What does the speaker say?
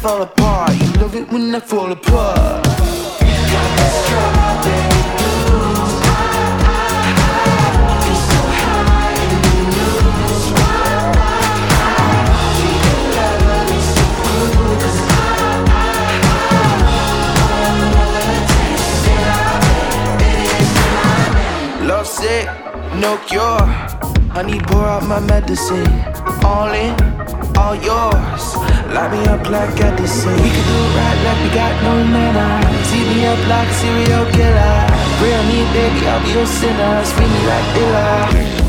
fall apart. You love it when I fall apart. Got that strawberry blues. You're so high in the news. Feeling love is so good. Love sick, no cure. Honey, pour out my medicine. All in, all yours. Light me up like Edison. We can do it right like we got no manners. Eat me up like a serial killer. Pray on me, baby, I'll be your sinner. Spin me like Dilla.